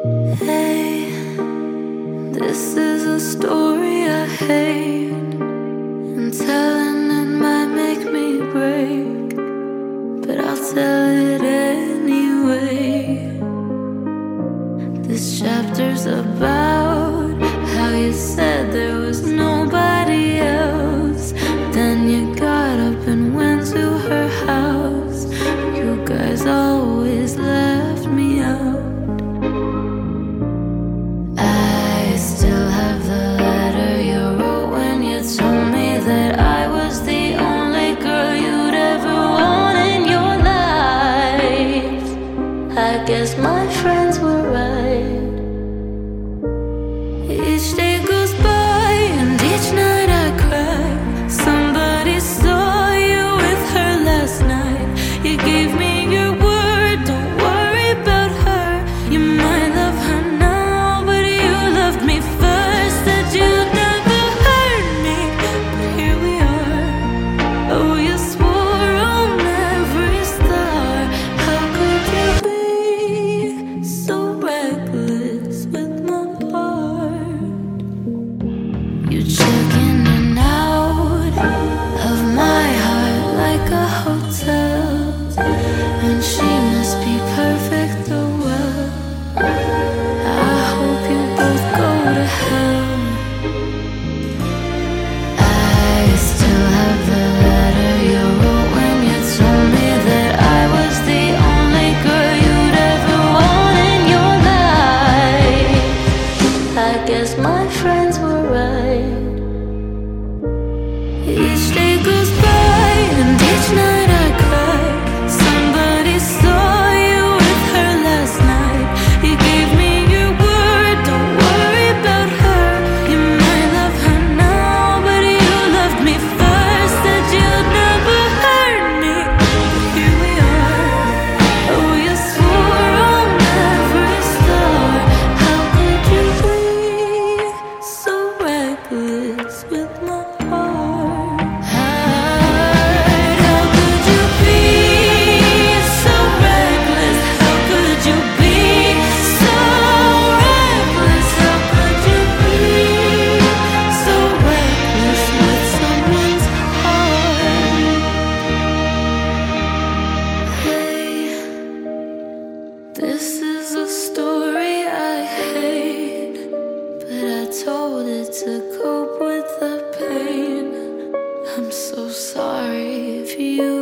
Hey, this is a story I hate, and telling it might make me break, but I'll tell it anyway. This chapter's about how you said there was nobody else. Then you got up and went to her house. You guys always left me out. I still have the letter you wrote when you told me that I was the only girl you'd ever want in your life. I guess my friends were right. Each day goes by and each night I cry. Somebody saw you with her last night. You gave me your word, don't worry about her. You might love her now, but you loved me first. Said you'd never hurt me, but here we are. Oh, you swore on every star. How could you be so reckless with my heart? You check in and out of my heart like a hotel, and she must be perfect, oh well. I hope you both go to hell. I still have the letter you wrote when you told me that I was the only girl you'd ever want in your life. I guess my friends were right. Each day goes by and each night I cry. Somebody saw you with her last night. You gave me your word, don't worry about her. You might love her now, but you loved me first. Said you'd never hurt me, but here we are. Oh, you swore on every star. How could you be so reckless with my heart? How could you be so reckless? How could you be so reckless? How could you be so reckless with someone's heart? Hey, this is a story I hate, but I told it to cope with the pain. I'm so sorry if you